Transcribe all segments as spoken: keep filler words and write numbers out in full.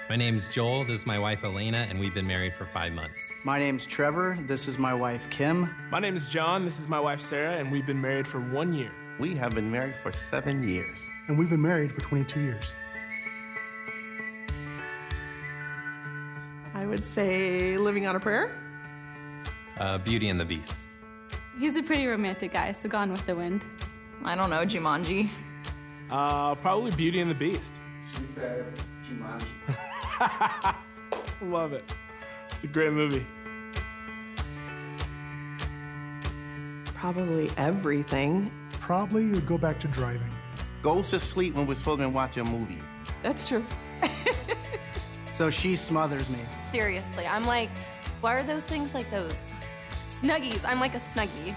My name's Joel, this is my wife Elena, and we've been married for five months. My name's Trevor, this is my wife Kim. My name is John, this is my wife Sarah, and we've been married for one year. We have been married for seven years. And we've been married for twenty-two years. I would say Living on a Prayer. Uh, Beauty and the Beast. He's a pretty romantic guy, so Gone with the Wind. I don't know, Jumanji. Uh, probably Beauty and the Beast. She said Jumanji. Love it. It's a great movie. Probably everything. Probably would go back to driving. Goes to sleep when we're supposed to be watching a movie. That's true. So she smothers me. Seriously, I'm like, why are those things like those? Snuggies, I'm like a snuggie.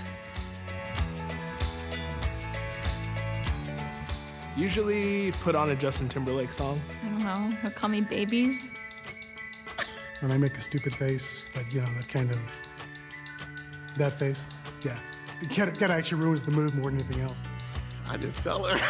Usually put on a Justin Timberlake song. I don't know, he'll call me babies. When I make a stupid face, that, you know, that kind of, that face, yeah. It kind of, kind of actually ruins the mood more than anything else. I just tell her.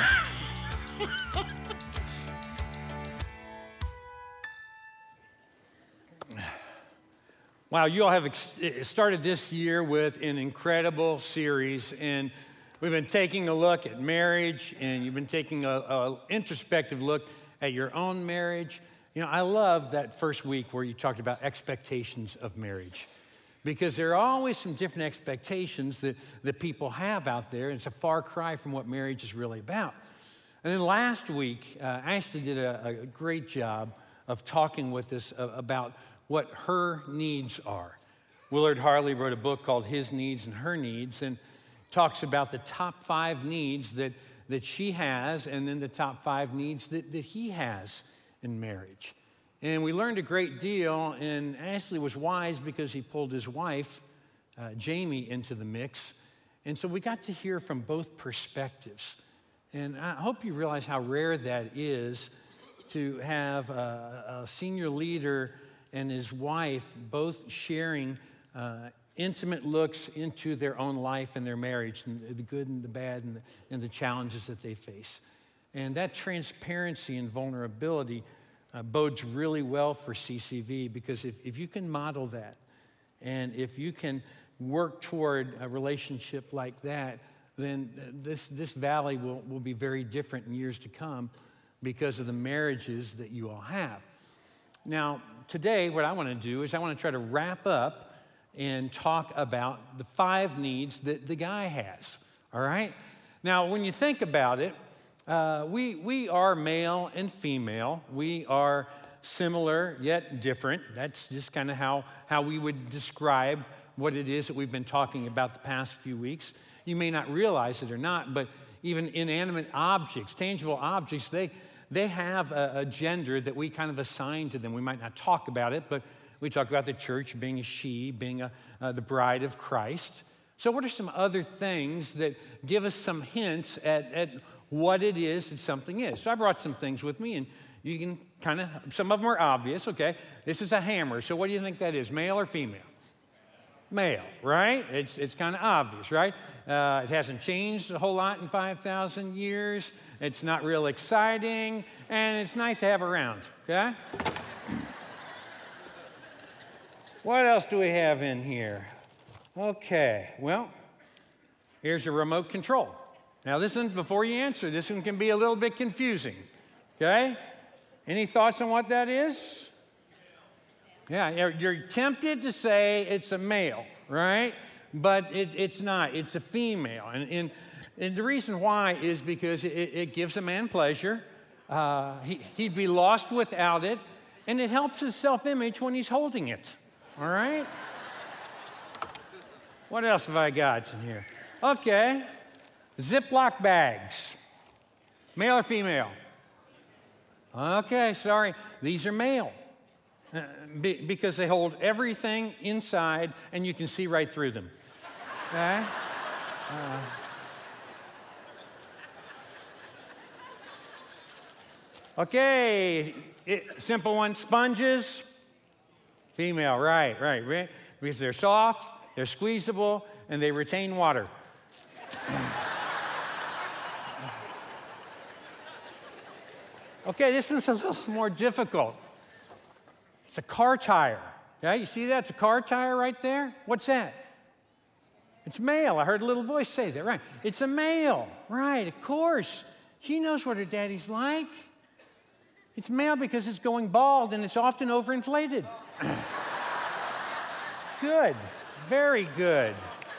Wow, you all have ex- started this year with an incredible series, and we've been taking a look at marriage, and you've been taking a, a introspective look at your own marriage. You know, I love that first week where you talked about expectations of marriage, because there are always some different expectations that, that people have out there, and it's a far cry from what marriage is really about. And then last week, uh, Ashley did a, a great job of talking with us about what her needs are. Willard Harley wrote a book called His Needs and Her Needs, and talks about the top five needs that, that she has, and then the top five needs that, that he has in marriage. And we learned a great deal, and Ashley was wise because he pulled his wife, uh, Jamie, into the mix. And so we got to hear from both perspectives. And I hope you realize how rare that is, to have a, a senior leader and his wife both sharing uh, intimate looks into their own life and their marriage, and the good and the bad and the, and the challenges that they face. And that transparency and vulnerability uh, bodes really well for C C V, because if, if you can model that, and if you can work toward a relationship like that, then this, this valley will, will be very different in years to come because of the marriages that you all have. Now, today, what I want to do is I want to try to wrap up and talk about the five needs that the guy has, all right? Now, when you think about it, uh, we, we are male and female. We are similar yet different. That's just kind of how, how we would describe what it is that we've been talking about the past few weeks. You may not realize it or not, but even inanimate objects, tangible objects, they They have a, a gender that we kind of assign to them. We might not talk about it, but we talk about the church being a she, being a, uh, the bride of Christ. So what are some other things that give us some hints at, at what it is that something is? So I brought some things with me, and you can kind of, some of them are obvious, okay? This is a hammer, so what do you think that is, male or female? Male, right? It's, it's kind of obvious, right? Uh, it hasn't changed a whole lot in five thousand years. It's not real exciting, and it's nice to have around, okay? What else do we have in here? Okay, well, here's a remote control. Now, this one, before you answer, this one can be a little bit confusing, okay? Any thoughts on what that is? Yeah, you're, you're tempted to say it's a male, right? But it, it's not, it's a female. And, and, and the reason why is because it, it gives a man pleasure. Uh, he, he'd be lost without it, and it helps his self-image when he's holding it, all right? What else have I got in here? Okay, Ziploc bags, male or female? Okay, sorry, these are male. Uh, be, because they hold everything inside, and you can see right through them. Okay? Uh, okay, it, simple one, sponges. Female, right, right, right. Because they're soft, they're squeezable, and they retain water. Okay, this one's a little more difficult. It's a car tire. Yeah, you see that? It's a car tire right there. What's that? It's male. I heard a little voice say that, right? It's a male, right, of course. She knows what her daddy's like. It's male because it's going bald and it's often overinflated. Good, very good.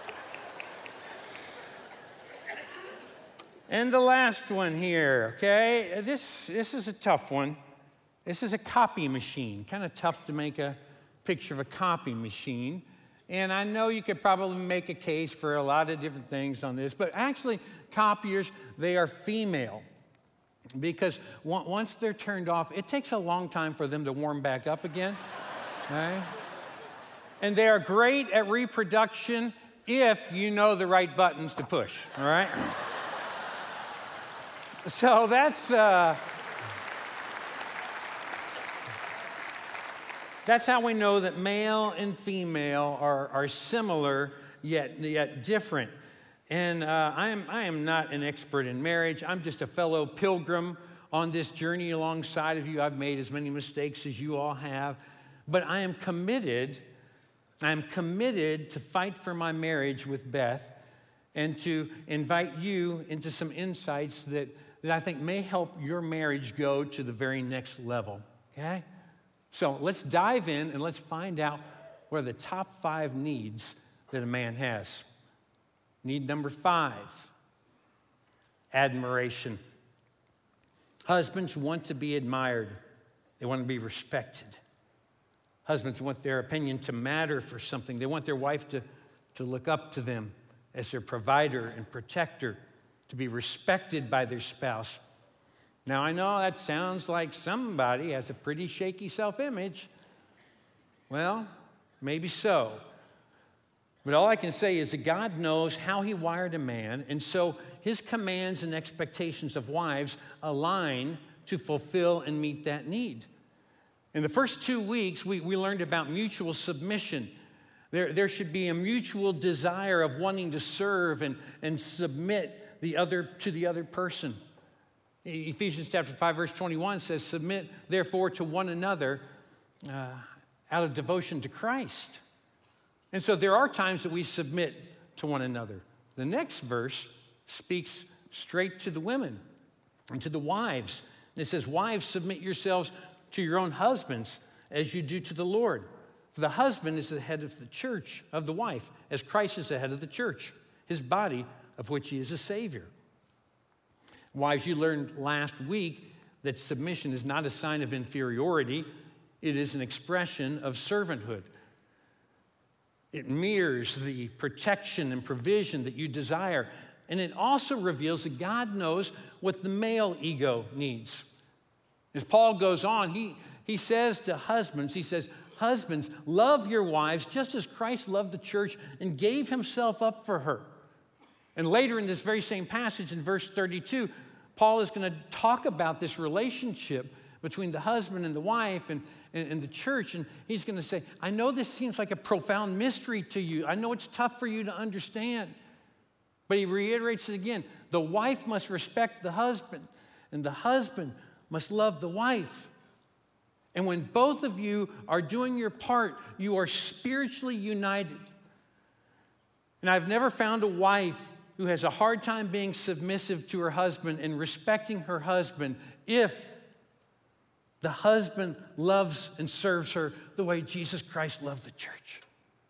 And the last one here, okay? This, this is a tough one. This is a copy machine. Kind of tough to make a picture of a copy machine. And I know you could probably make a case for a lot of different things on this, but actually, copiers, they are female. Because once they're turned off, it takes a long time for them to warm back up again. Right? And they are great at reproduction if you know the right buttons to push, all right? So that's, uh, that's how we know that male and female are, are similar yet, yet different. And uh, I, am, I am not an expert in marriage. I'm just a fellow pilgrim on this journey alongside of you. I've made as many mistakes as you all have. But I am committed, I am committed to fight for my marriage with Beth and to invite you into some insights that, that I think may help your marriage go to the very next level, okay? So let's dive in and let's find out what are the top five needs that a man has. Need number five, admiration. Husbands want to be admired. They want to be respected. Husbands want their opinion to matter for something. They want their wife to, to look up to them as their provider and protector, to be respected by their spouse. Now, I know that sounds like somebody has a pretty shaky self-image. Well, maybe so. But all I can say is that God knows how he wired a man, and so his commands and expectations of wives align to fulfill and meet that need. In the first two weeks, we, we learned about mutual submission. There, there should be a mutual desire of wanting to serve and, and submit the other to the other person. Ephesians chapter five, verse twenty-one says, submit therefore to one another uh, out of devotion to Christ. And so there are times that we submit to one another. The next verse speaks straight to the women and to the wives. And it says, wives, submit yourselves to your own husbands as you do to the Lord. For the husband is the head of the church, of the wife, as Christ is the head of the church, his body, of which he is a Savior. Wives, you learned last week that submission is not a sign of inferiority. It is an expression of servanthood. It mirrors the protection and provision that you desire. And it also reveals that God knows what the male ego needs. As Paul goes on, he, he says to husbands, he says, husbands, love your wives just as Christ loved the church and gave himself up for her. And later in this very same passage in verse thirty-two, Paul is going to talk about this relationship between the husband and the wife and, and, and the church. And he's going to say, I know this seems like a profound mystery to you. I know it's tough for you to understand. But he reiterates it again. The wife must respect the husband, and the husband must love the wife. And when both of you are doing your part, you are spiritually united. And I've never found a wife who has a hard time being submissive to her husband and respecting her husband if the husband loves and serves her the way Jesus Christ loved the church.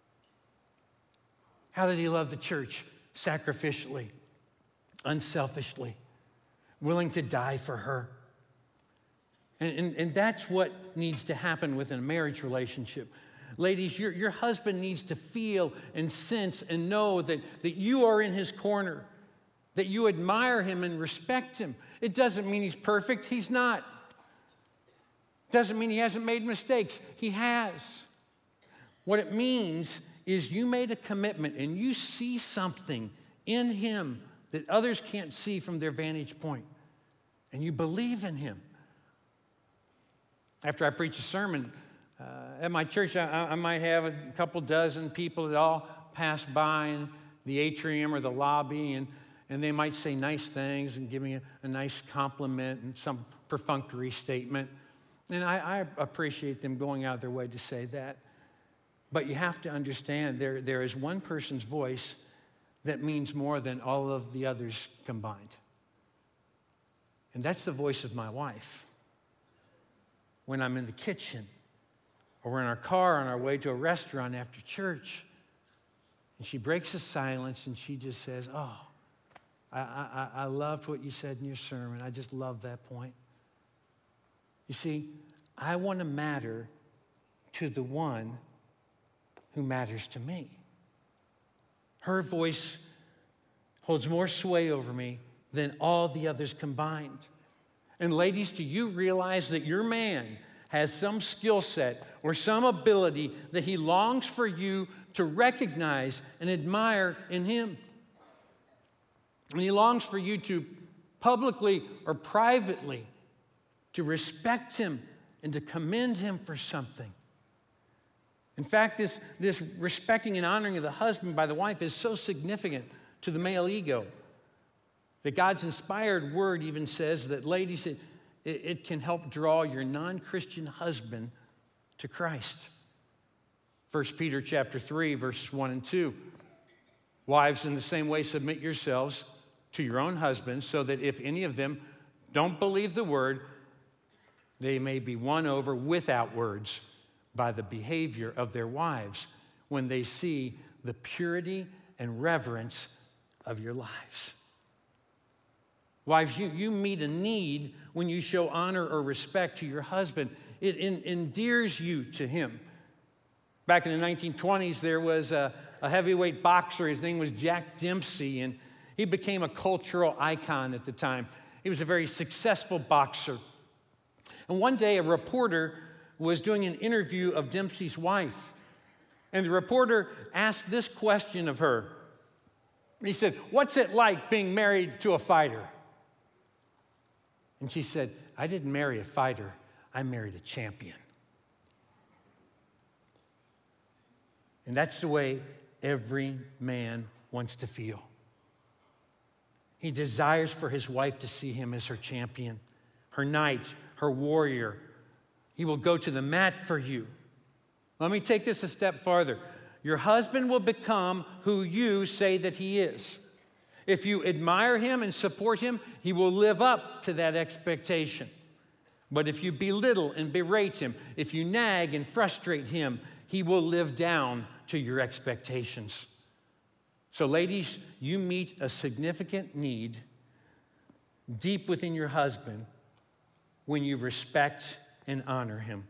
How did he love the church? Sacrificially, unselfishly, willing to die for her. And, and, and that's what needs to happen within a marriage relationship. Ladies, your, your husband needs to feel and sense and know that, that you are in his corner, that you admire him and respect him. It doesn't mean he's perfect. He's not. Doesn't mean he hasn't made mistakes. He has. What it means is you made a commitment and you see something in him that others can't see from their vantage point, and you believe in him. After I preach a sermon uh, at my church, I, I might have a couple dozen people that all pass by in the atrium or the lobby, and, and they might say nice things and give me a, a nice compliment and some perfunctory statement. And I, I appreciate them going out of their way to say that. But you have to understand there, there is one person's voice that means more than all of the others combined. And that's the voice of my wife. When I'm in the kitchen, or we're in our car on our way to a restaurant after church, and she breaks the silence and she just says, oh, I, I, I loved what you said in your sermon. I just love that point. You see, I want to matter to the one who matters to me. Her voice holds more sway over me than all the others combined. And ladies, do you realize that your man has some skill set or some ability that he longs for you to recognize and admire in him? And he longs for you to publicly or privately to respect him and to commend him for something. In fact, this, this respecting and honoring of the husband by the wife is so significant to the male ego that God's inspired word even says that, ladies, it, it, it can help draw your non-Christian husband to Christ. First Peter chapter three, verses one and two. Wives, in the same way, submit yourselves to your own husbands, so that if any of them don't believe the word, they may be won over without words by the behavior of their wives when they see the purity and reverence of your lives. Wives, you, you meet a need when you show honor or respect to your husband. It en- endears you to him. Back in the nineteen twenties, there was a, a heavyweight boxer. His name was Jack Dempsey, and he became a cultural icon at the time. He was a very successful boxer. And one day, a reporter was doing an interview of Dempsey's wife. And the reporter asked this question of her. He said, "What's it like being married to a fighter?" And she said, "I didn't marry a fighter. I married a champion." And that's the way every man wants to feel. He desires for his wife to see him as her champion, her knight, her warrior. He will go to the mat for you. Let me take this a step farther. Your husband will become who you say that he is. If you admire him and support him, he will live up to that expectation. But if you belittle and berate him, if you nag and frustrate him, he will live down to your expectations. So ladies, you meet a significant need deep within your husband when you respect and honor him.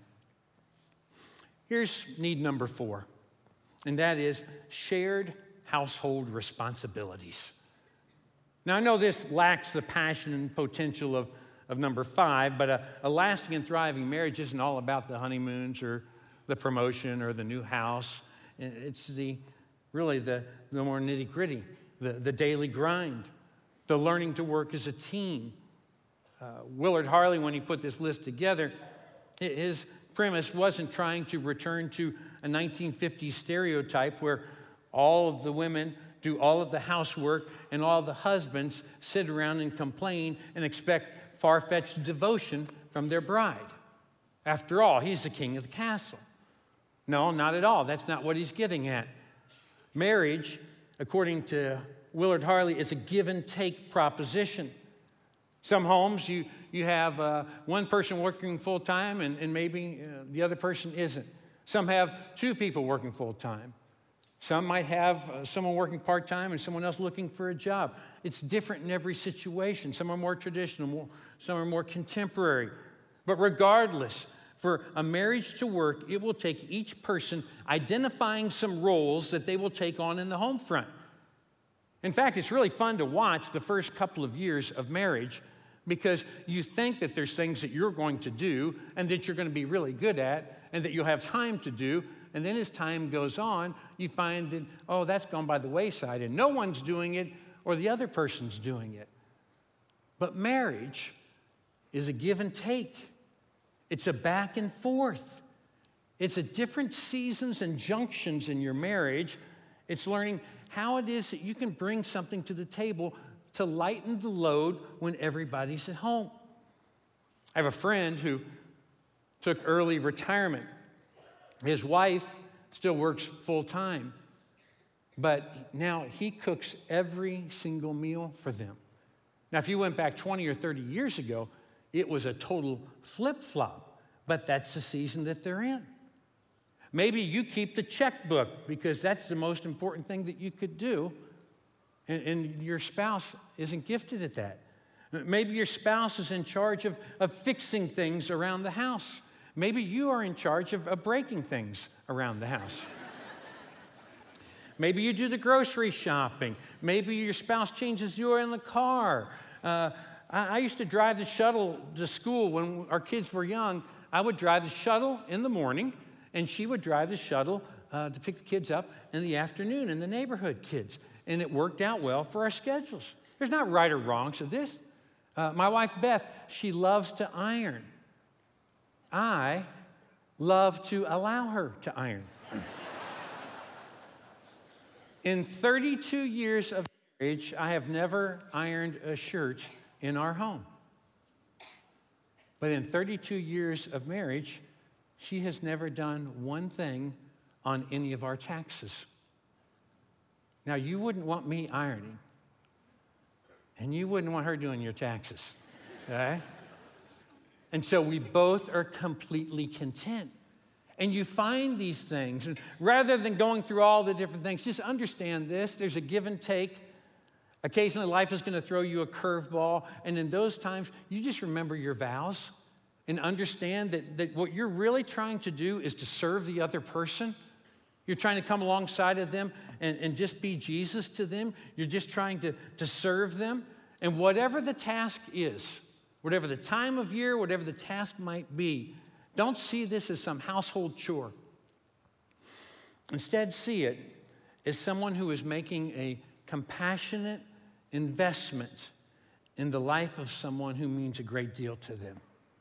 Here's need number four, and that is shared household responsibilities. Now, I know this lacks the passion and potential of, of number five, but a, a lasting and thriving marriage isn't all about the honeymoons or the promotion or the new house. It's the really the, the more nitty-gritty, the, the daily grind, the learning to work as a team. Uh, Willard Harley, when he put this list together, his premise wasn't trying to return to a nineteen fifties stereotype where all of the women do all of the housework and all the husbands sit around and complain and expect far-fetched devotion from their bride. After all, he's the king of the castle. No, not at all. That's not what he's getting at. Marriage, according to Willard Harley, is a give-and-take proposition. Some homes, you, you have uh, one person working full-time and, and maybe uh, the other person isn't. Some have two people working full-time. Some might have uh, someone working part-time and someone else looking for a job. It's different in every situation. Some are more traditional, more, some are more contemporary. But regardless, for a marriage to work, it will take each person identifying some roles that they will take on in the home front. In fact, it's really fun to watch the first couple of years of marriage because you think that there's things that you're going to do and that you're going to be really good at and that you'll have time to do. And then as time goes on, you find that, oh, that's gone by the wayside and no one's doing it or the other person's doing it. But marriage is a give and take. It's a back and forth. It's a different seasons and junctions in your marriage. It's learning how it is that you can bring something to the table to lighten the load when everybody's at home. I have a friend who took early retirement. His wife still works full time, but now he cooks every single meal for them. Now, if you went back twenty or thirty years ago, it was a total flip-flop, but that's the season that they're in. Maybe you keep the checkbook because that's the most important thing that you could do, and, and your spouse isn't gifted at that. Maybe your spouse is in charge of, of fixing things around the house. Maybe you are in charge of, of breaking things around the house. Maybe you do the grocery shopping. Maybe your spouse changes the oil in the car. Uh, I, I used to drive the shuttle to school when our kids were young. I would drive the shuttle in the morning, and she would drive the shuttle uh, to pick the kids up in the afternoon, and the neighborhood kids. And it worked out well for our schedules. There's not right or wrong to this. Uh, my wife, Beth, she loves to iron. I love to allow her to iron. In thirty-two years of marriage, I have never ironed a shirt in our home. But in thirty-two years of marriage, she has never done one thing on any of our taxes. Now, you wouldn't want me ironing, and you wouldn't want her doing your taxes, okay? And so we both are completely content. And you find these things, and rather than going through all the different things, just understand this. There's a give and take. Occasionally, life is going to throw you a curveball, and in those times, you just remember your vows and understand that, that what you're really trying to do is to serve the other person. You're trying to come alongside of them and, and just be Jesus to them. You're just trying to, to serve them. And whatever the task is, whatever the time of year, whatever the task might be, don't see this as some household chore. Instead, see it as someone who is making a compassionate investment in the life of someone who means a great deal to them.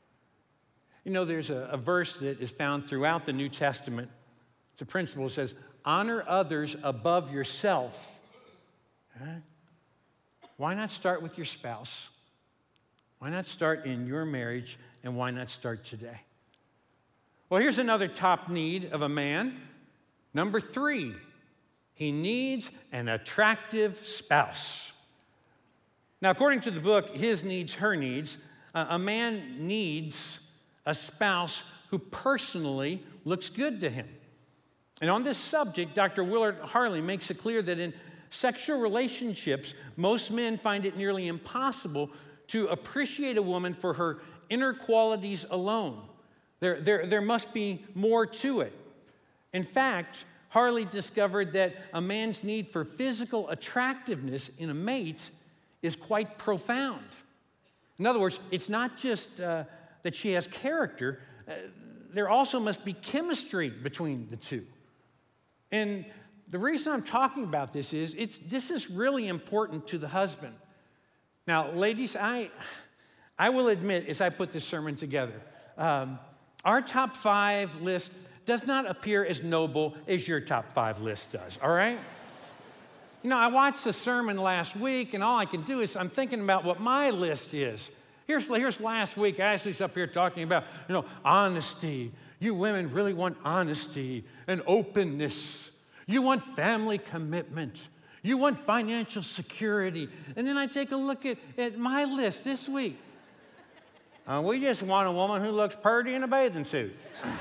You know, there's a, a verse that is found throughout the New Testament. It's a principle that says, honor others above yourself. Right? Why not start with your spouse? Why not start in your marriage, and why not start today? Well, here's another top need of a man. Number three, he needs an attractive spouse. Now, according to the book, His Needs, Her Needs, uh, a man needs a spouse who personally looks good to him. And on this subject, Doctor Willard Harley makes it clear that in sexual relationships, most men find it nearly impossible to appreciate a woman for her inner qualities alone. There, there, there must be more to it. In fact, Harley discovered that a man's need for physical attractiveness in a mate is quite profound. In other words, it's not just uh, that she has character, uh, there also must be chemistry between the two. And the reason I'm talking about this is, it's, this is really important to the husband. Now, ladies, I, I will admit, as I put this sermon together, um, our top five list does not appear as noble as your top five list does, all right? You know, I watched the sermon last week, and all I can do is I'm thinking about what my list is. Here's, here's last week, Ashley's up here talking about, you know, honesty. You women really want honesty and openness. You want family commitment. You want financial security. And then I take a look at, at my list this week. Uh, we just want a woman who looks purty in a bathing suit.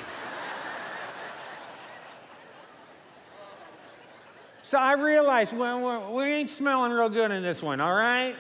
So I realized, well, we ain't smelling real good in this one, all right?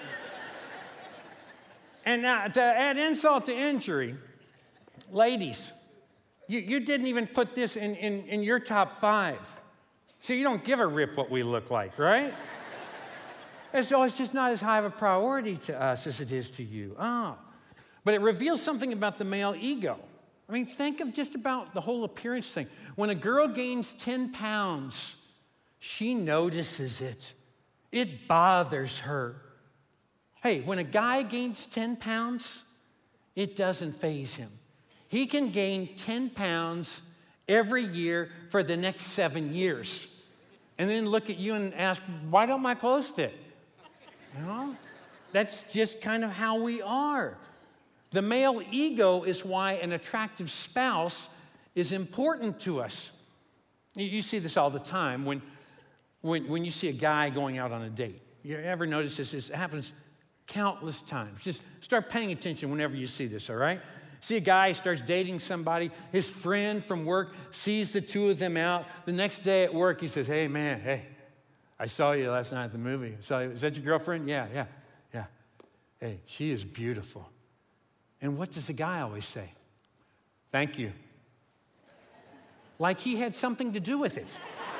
And now, to add insult to injury, ladies, you, you didn't even put this in, in, in your top five. So you don't give a rip what we look like, right? And so it's just not as high of a priority to us as it is to you. Oh. But it reveals something about the male ego. I mean, think of just about the whole appearance thing. When a girl gains ten pounds, she notices it. It bothers her. Hey, when a guy gains ten pounds, it doesn't faze him. He can gain ten pounds every year for the next seven years. And then look at you and ask, why don't my clothes fit? You know? That's just kind of how we are. The male ego is why an attractive spouse is important to us. You, you see this all the time when, when, when you see a guy going out on a date. You ever notice this? It happens countless times. Just start paying attention whenever you see this, all right? See a guy starts dating somebody. His friend from work sees the two of them out. The next day at work, he says, hey, man, hey, I saw you last night at the movie. I saw you. Is that your girlfriend? Yeah, yeah, yeah. Hey, she is beautiful. And what does the guy always say? Thank you. Like he had something to do with it.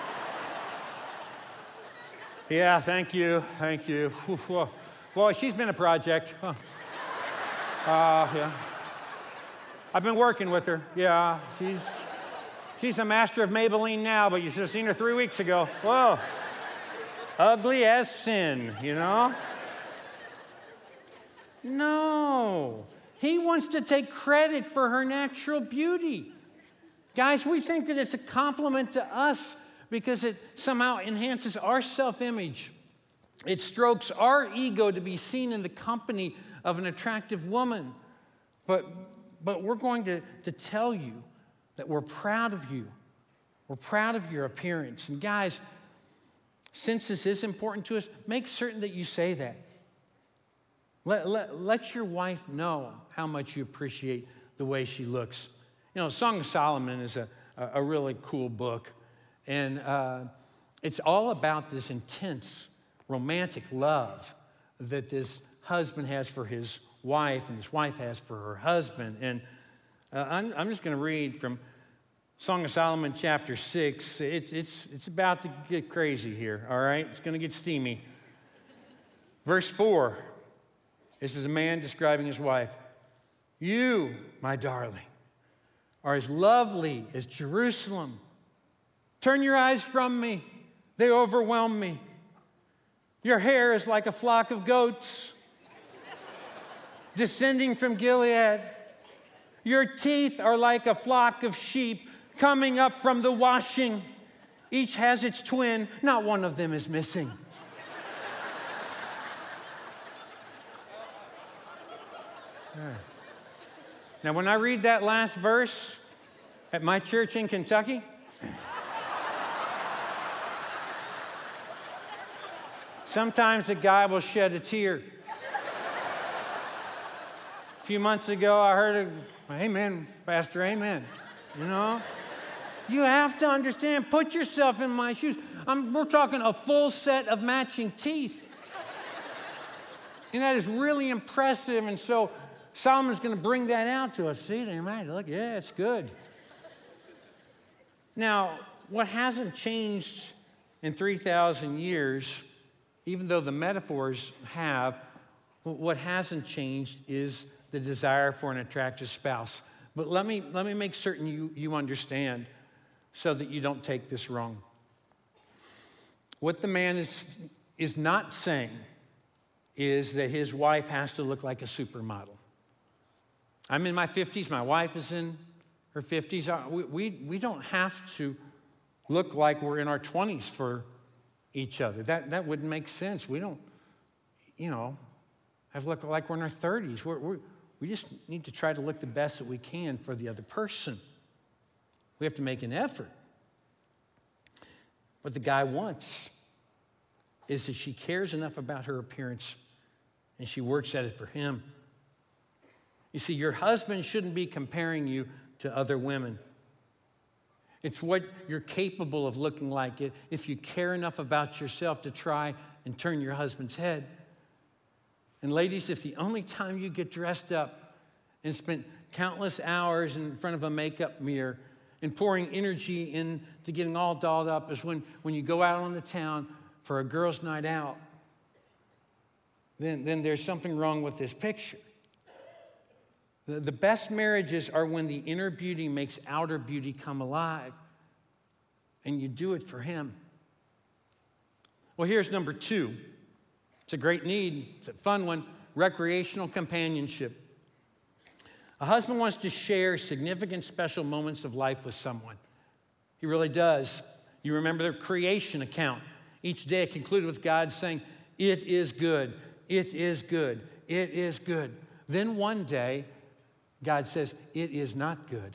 Yeah, thank you, thank you. Boy, she's been a project. Huh. Uh, yeah. I've been working with her. Yeah, she's, she's a master of Maybelline now, but you should have seen her three weeks ago. Whoa, ugly as sin, you know? No, he wants to take credit for her natural beauty. Guys, we think that it's a compliment to us because it somehow enhances our self-image. It strokes our ego to be seen in the company of an attractive woman. But, but we're going to, to tell you that we're proud of you. We're proud of your appearance. And guys, since this is important to us, make certain that you say that. Let, let, let your wife know how much you appreciate the way she looks. You know, Song of Solomon is a, a really cool book. And uh, it's all about this intense, romantic love that this husband has for his wife and this wife has for her husband. And uh, I'm, I'm just going to read from Song of Solomon chapter six. It's, it's, it's about to get crazy here, all right? It's going to get steamy. Verse four. This is a man describing his wife. You, my darling, are as lovely as Jerusalem. Turn your eyes from me. They overwhelm me. Your hair is like a flock of goats descending from Gilead. Your teeth are like a flock of sheep coming up from the washing. Each has its twin. Not one of them is missing. Now, when I read that last verse at my church in Kentucky, sometimes a guy will shed a tear. A few months ago, I heard a, amen, Pastor, amen. You know? You have to understand, put yourself in my shoes. I'm, we're talking a full set of matching teeth. And that is really impressive. And so Solomon's going to bring that out to us. See, they might look, yeah, it's good. Now, what hasn't changed in three thousand years, even though the metaphors have, what hasn't changed is the desire for an attractive spouse. But let me, let me make certain you, you understand so that you don't take this wrong. What the man is, is not saying is that his wife has to look like a supermodel. I'm in my fifties, my wife is in her fifties. We, we, we don't have to look like we're in our twenties for each other. That, that wouldn't make sense. We don't, you know, have to look like we're in our thirties. We're, we're, we just need to try to look the best that we can for the other person. We have to make an effort. What the guy wants is that she cares enough about her appearance and she works at it for him. You see, your husband shouldn't be comparing you to other women. It's what you're capable of looking like if you care enough about yourself to try and turn your husband's head. And ladies, if the only time you get dressed up and spend countless hours in front of a makeup mirror and pouring energy into getting all dolled up is when, when you go out on the town for a girls' night out, then, then there's something wrong with this picture. The, the best marriages are when the inner beauty makes outer beauty come alive, and you do it for him. Well, here's number two. It's a great need. It's a fun one. Recreational companionship. A husband wants to share significant, special moments of life with someone. He really does. You remember the creation account. Each day it concluded with God saying, "It is good. It is good. It is good. Then one day, God says, it is not good.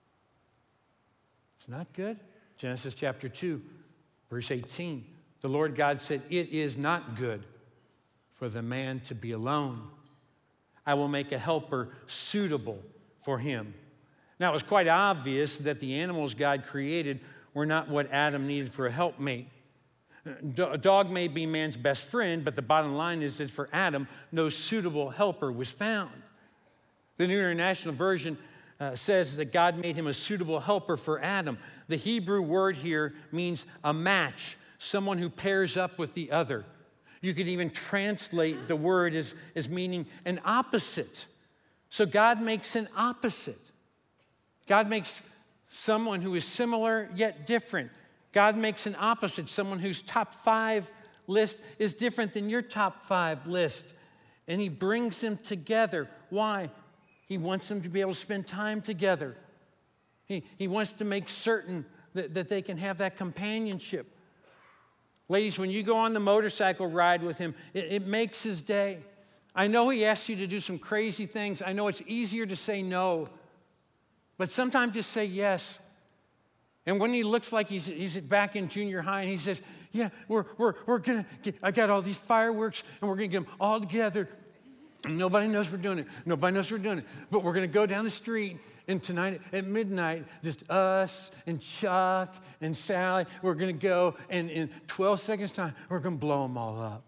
It's not good. Genesis chapter two, verse eighteen. The Lord God said, it is not good for the man to be alone. I will make a helper suitable for him. Now, it was quite obvious that the animals God created were not what Adam needed for a helpmate. A dog may be man's best friend, but the bottom line is that for Adam, no suitable helper was found. The New International Version uh, says that God made him a suitable helper for Adam. The Hebrew word here means a match, someone who pairs up with the other. You could even translate the word as, as meaning an opposite. So God makes an opposite. God makes someone who is similar yet different. God makes an opposite, someone whose top five list is different than your top five list. And he brings them together. Why? He wants them to be able to spend time together. He, he wants to make certain that, that they can have that companionship. Ladies, when you go on the motorcycle ride with him, it, it makes his day. I know he asks you to do some crazy things. I know it's easier to say no, but sometimes just say yes. And when he looks like he's, he's back in junior high and he says, yeah, we're, we're, we're going to, I got all these fireworks and we're going to get them all together. And nobody knows we're doing it. Nobody knows we're doing it. But we're going to go down the street and tonight at midnight, just us and Chuck and Sally, we're going to go and in twelve seconds time, we're going to blow them all up.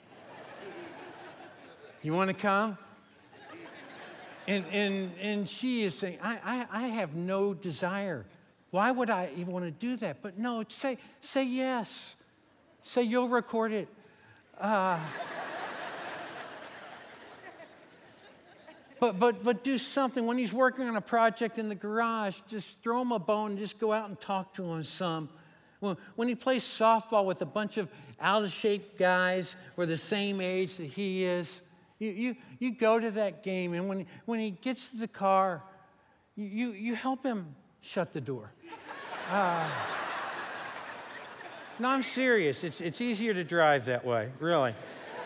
You want to come? And, and, and she is saying, I, I, I have no desire. Why would I even want to do that? But no, say, say yes. Say you'll record it. Uh, but, but, but do something. When he's working on a project in the garage, just throw him a bone and just go out and talk to him some. When, when he plays softball with a bunch of out-of-shape guys who are the same age that he is, you, you, you go to that game, and when, when he gets to the car, you, you help him shut the door. Uh, no, I'm serious. It's, it's easier to drive that way, really.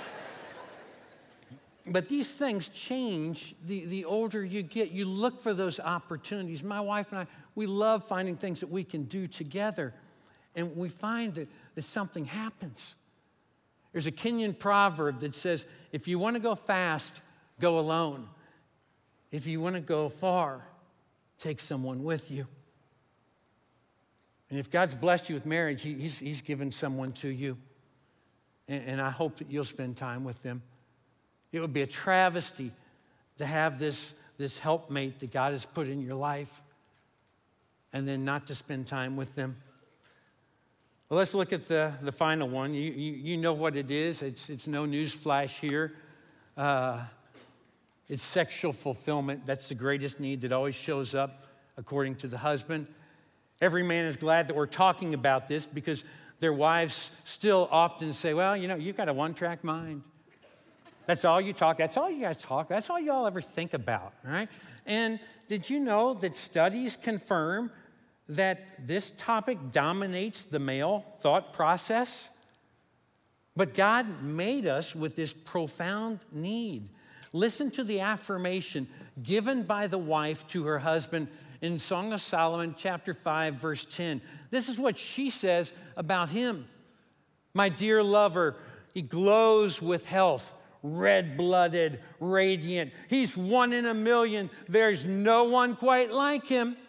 But these things change the, the older you get. You look for those opportunities. My wife and I, we love finding things that we can do together. And we find that, that something happens. There's a Kenyan proverb that says, if you want to go fast, go alone. If you want to go far, take someone with you. And if God's blessed you with marriage, he, he's, he's given someone to you. And, and I hope that you'll spend time with them. It would be a travesty to have this, this helpmate that God has put in your life and then not to spend time with them. Well, let's look at the, the final one. You, you, you know what it is. It's, it's no news flash here. Uh, it's sexual fulfillment. That's the greatest need that always shows up according to the husband. Every man is glad that we're talking about this because their wives still often say, well, you know, you've got a one-track mind. That's all you talk. That's all you guys talk. That's all y'all ever think about, right? And did you know that studies confirm that this topic dominates the male thought process? But God made us with this profound need. Listen to the affirmation given by the wife to her husband in Song of Solomon, chapter five, verse ten. This is what she says about him. My dear lover, he glows with health, red-blooded, radiant. He's one in a million. There's no one quite like him.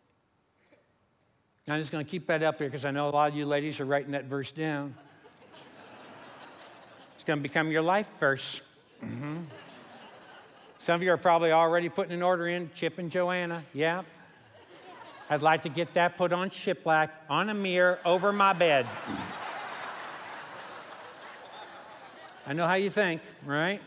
I'm just going to keep that up here because I know a lot of you ladies are writing that verse down. It's going to become your life verse. Mm-hmm. Some of you are probably already putting an order in, Chip and Joanna. Yeah. I'd like to get that put on shiplap, on a mirror, over my bed. I know how you think, right?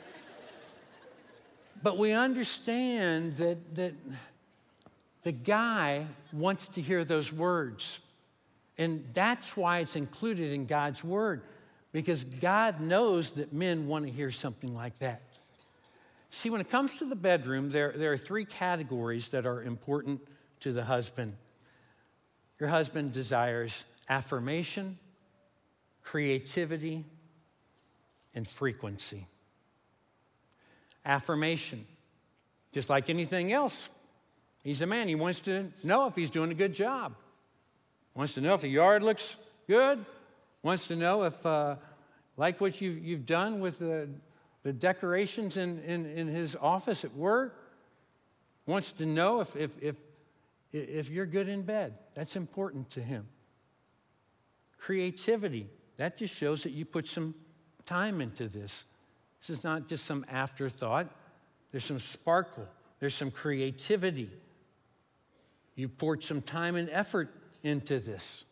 But we understand that, that the guy wants to hear those words. And that's why it's included in God's word, because God knows that men want to hear something like that. See, when it comes to the bedroom, there, there are three categories that are important to the husband. Your husband desires affirmation, creativity, and frequency. Affirmation, just like anything else. He's a man. He wants to know if he's doing a good job. Wants to know if the yard looks good. Wants to know if, uh, like what you've, you've done with the, the decorations in, in, in his office at work. Wants to know if, if, if, if you're good in bed. That's important to him. Creativity, that just shows that you put some time into this. This is not just some afterthought. There's some sparkle. There's some creativity. You've poured some time and effort into this.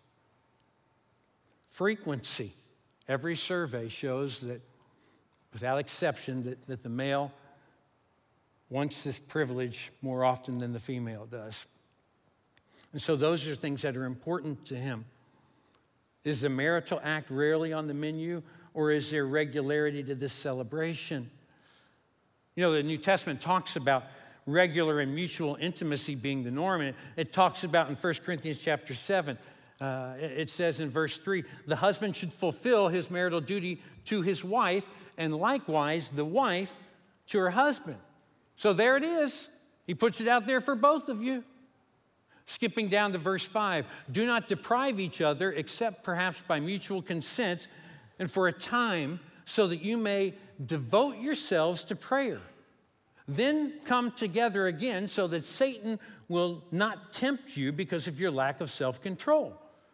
Frequency. Every survey shows that, without exception, that, that the male wants this privilege more often than the female does. And so those are things that are important to him. Is the marital act rarely on the menu, or is there regularity to this celebration? You know, the New Testament talks about regular and mutual intimacy being the norm, and it talks about in First Corinthians chapter seven, uh, it says in verse three, the husband should fulfill his marital duty to his wife, and likewise the wife to her husband. So there it is. He puts it out there for both of you. Skipping down to verse five, do not deprive each other except perhaps by mutual consent and for a time so that you may devote yourselves to prayer. Then come together again so that Satan will not tempt you because of your lack of self-control.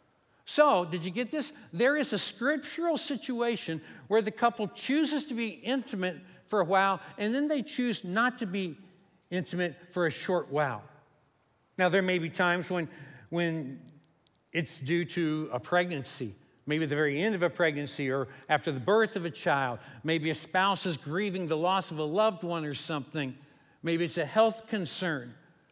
So, did you get this? There is a scriptural situation where the couple chooses to be intimate for a while and then they choose not to be intimate for a short while. Now, there may be times when, when it's due to a pregnancy, maybe at the very end of a pregnancy or after the birth of a child. Maybe a spouse is grieving the loss of a loved one or something. Maybe it's a health concern.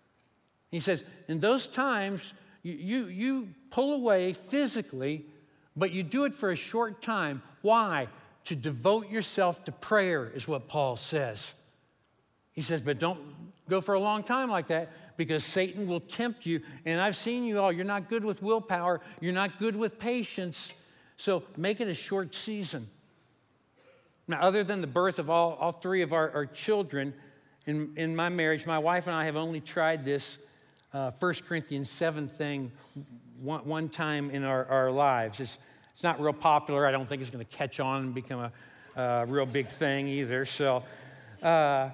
He says, in those times, you, you, you pull away physically, but you do it for a short time. Why? To devote yourself to prayer is what Paul says. He says, but don't go for a long time like that, because Satan will tempt you. And I've seen you all. You're not good with willpower. You're not good with patience. So make it a short season. Now, other than the birth of all, all three of our, our children in, in my marriage, my wife and I have only tried this uh, First Corinthians seven thing one, one time in our, our lives. It's, it's not real popular. I don't think it's going to catch on and become a, a real big thing either. So... Uh,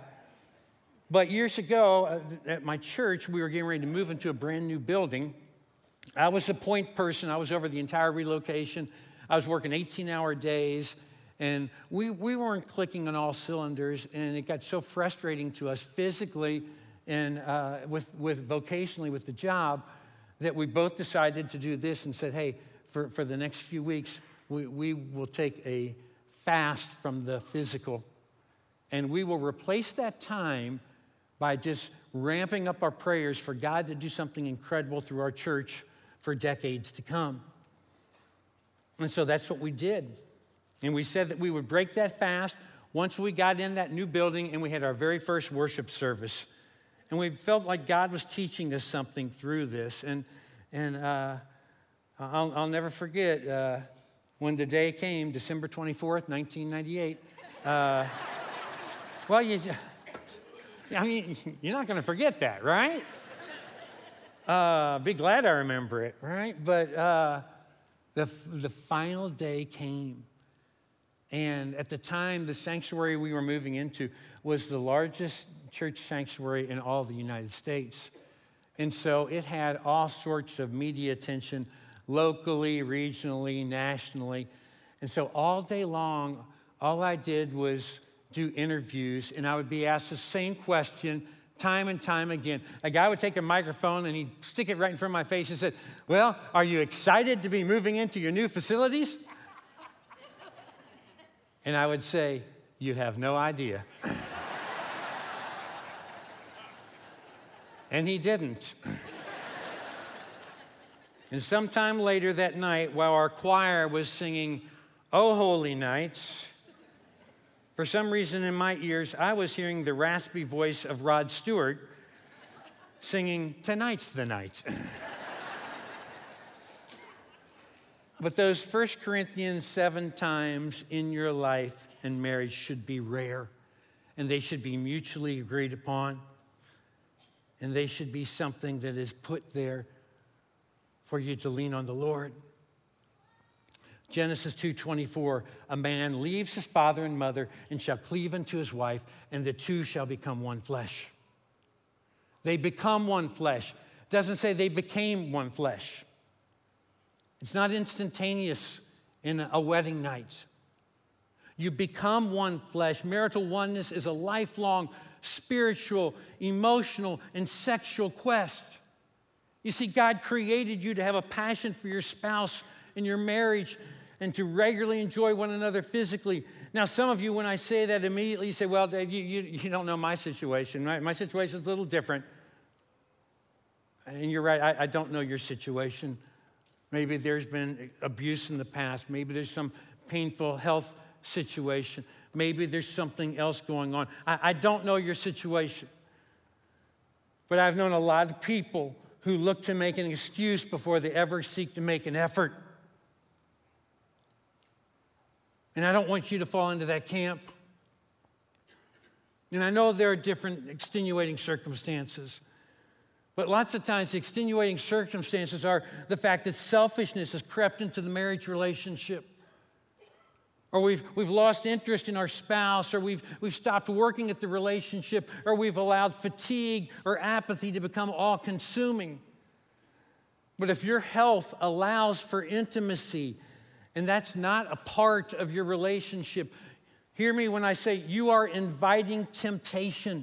But years ago, at my church, we were getting ready to move into a brand new building. I was a point person. I was over the entire relocation. I was working eighteen-hour days, and we, we weren't clicking on all cylinders, and it got so frustrating to us physically and uh, with, with vocationally with the job that we both decided to do this and said, hey, for, for the next few weeks, we, we will take a fast from the physical, and we will replace that time by just ramping up our prayers for God to do something incredible through our church for decades to come. And so that's what we did. And we said that we would break that fast once we got in that new building and we had our very first worship service. And we felt like God was teaching us something through this. And, and uh, I'll, I'll never forget uh, when the day came, December twenty-fourth, nineteen ninety-eight. Uh, well, you... I mean, you're not going to forget that, right? Uh, be glad I remember it, right? But uh, the, the final day came. And at the time, the sanctuary we were moving into was the largest church sanctuary in all of the United States. And so it had all sorts of media attention, locally, regionally, nationally. And so all day long, all I did was do interviews, and I would be asked the same question time and time again. A guy would take a microphone and he'd stick it right in front of my face and said, well, are you excited to be moving into your new facilities? And I would say, you have no idea. And he didn't. And sometime later that night, while our choir was singing, "O Holy Nights," for some reason in my ears, I was hearing the raspy voice of Rod Stewart singing, "Tonight's the Night." But those First Corinthians seven times in your life and marriage should be rare, and they should be mutually agreed upon, and they should be something that is put there for you to lean on the Lord. Genesis two twenty-four, a man leaves his father and mother and shall cleave unto his wife, and the two shall become one flesh. They become one flesh. It doesn't say they became one flesh. It's not instantaneous in a wedding night. You become one flesh. Marital oneness is a lifelong spiritual, emotional, and sexual quest. You see, God created you to have a passion for your spouse in your marriage and to regularly enjoy one another physically. Now, some of you, when I say that, immediately you say, well, Dave, you, you, you don't know my situation, right? My situation is a little different. And you're right, I, I don't know your situation. Maybe there's been abuse in the past. Maybe there's some painful health situation. Maybe there's something else going on. I, I don't know your situation. But I've known a lot of people who look to make an excuse before they ever seek to make an effort. And I don't want you to fall into that camp. And I know there are different extenuating circumstances. But lots of times the extenuating circumstances are the fact that selfishness has crept into the marriage relationship. Or we've, we've lost interest in our spouse, or we've, we've stopped working at the relationship, or we've allowed fatigue or apathy to become all-consuming. But if your health allows for intimacy, and that's not a part of your relationship, hear me when I say you are inviting temptation.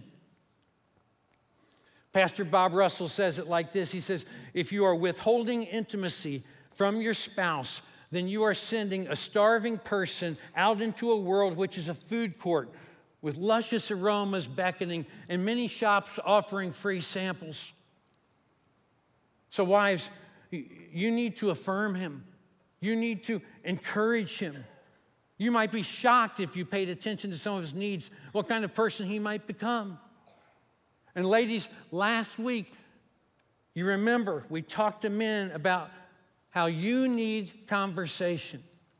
Pastor Bob Russell says it like this. He says, if you are withholding intimacy from your spouse, then you are sending a starving person out into a world which is a food court with luscious aromas beckoning and many shops offering free samples. So wives, you need to affirm him. You need to encourage him. You might be shocked if you paid attention to some of his needs, what kind of person he might become. And ladies, last week, you remember we talked to men about how you need conversation.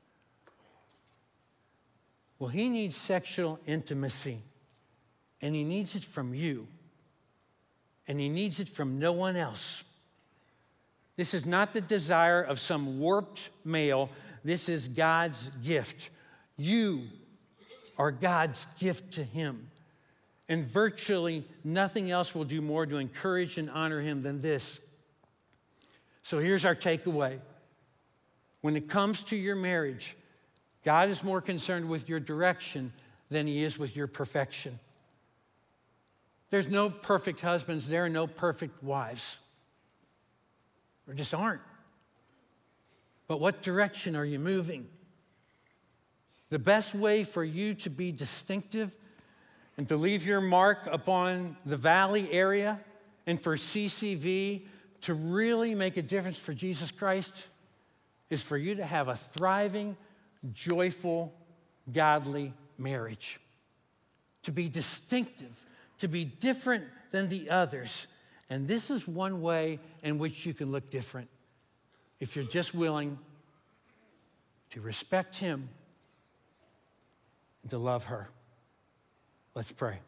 Well, he needs sexual intimacy, and he needs it from you, and he needs it from no one else. This is not the desire of some warped male. This is God's gift. You are God's gift to him. And virtually nothing else will do more to encourage and honor him than this. So here's our takeaway. When it comes to your marriage, God is more concerned with your direction than he is with your perfection. There's no perfect husbands. There are no perfect wives. There just aren't. But what direction are you moving? The best way for you to be distinctive and to leave your mark upon the Valley area and for C C V to really make a difference for Jesus Christ is for you to have a thriving, joyful, godly marriage. To be distinctive, to be different than the others. And this is one way in which you can look different if you're just willing to respect him and to love her. Let's pray.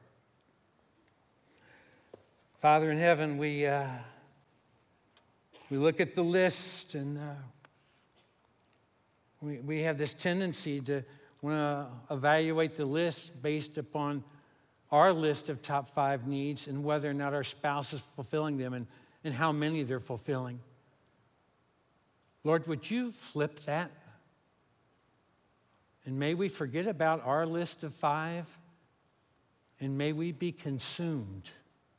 Father in heaven, we, uh, we look at the list and uh, we, we have this tendency to want to evaluate the list based upon our list of top five needs and whether or not our spouse is fulfilling them and, and how many they're fulfilling. Lord, would you flip that? And may we forget about our list of five, and may we be consumed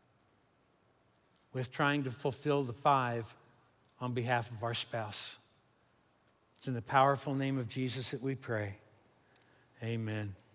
with trying to fulfill the five on behalf of our spouse. It's in the powerful name of Jesus that we pray. Amen.